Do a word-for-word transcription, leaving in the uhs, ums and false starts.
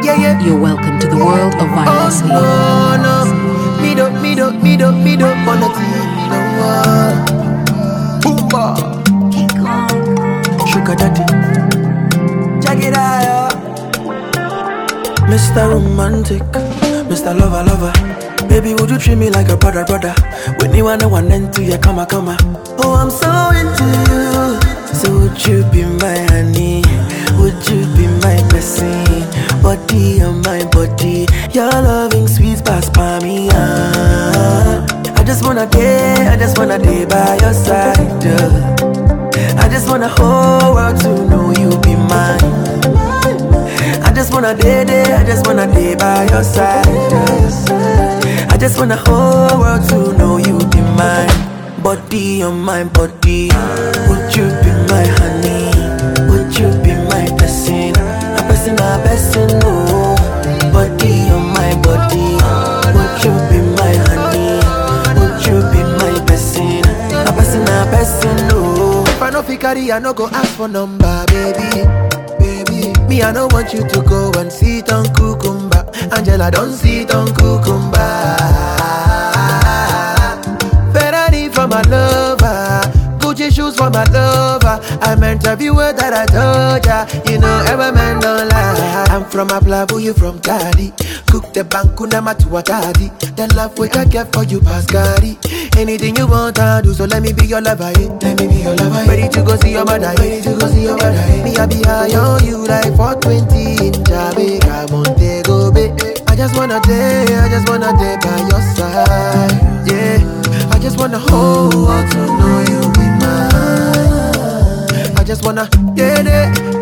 yeah, yeah. You're welcome to the world of violence. Oh, no, no. Me don't, me don't, me don't, me don't wanna see no one. Boomba. Sugar daddy. Check it out. Mister Romantic, Mister Lover, lover. Baby, would you treat me like a brother, brother? When you wanna one end to ya, come come. Oh, I'm so into you. So would you be my honey? Would you be my blessing? Body on my body, your loving sweet pass by me. Ah. I just wanna day, I just wanna day by your side. Uh. I just wanna whole world to know you be mine. I just wanna day, day, I just wanna day by your side. Uh. I just wanna whole world to know you be mine. Body on my body, would you be my honey? Would you be my blessing? A blessing, a blessing, no. Body on my body, would you be my honey? Would you be my blessing? A blessing, a blessing, no. If I no fit carry, I no go ask for number, baby. Baby, me I don't want you to go and sit on cucumber. Angela, don't sit on cucumber. Ferrari for my lover, Gucci shoes for my lover. I meant every word that I told ya. You know every man don't lie. I'm from Ablabu, you from Cali. Cook the bankuna matuatadi. The love which I get for you, Pascari. Anything you want, I do. So let me be your lover, eh? Let me be your lover, eh? Ready to go see your mother, eh? Ready to go see your mother, eh? Me I be high on you like four twenty in Jamaica, Montego Bay. I just wanna day, I just wanna day by your side, yeah. I just wanna hold on to know you be mine. I just wanna, yeah, yeah.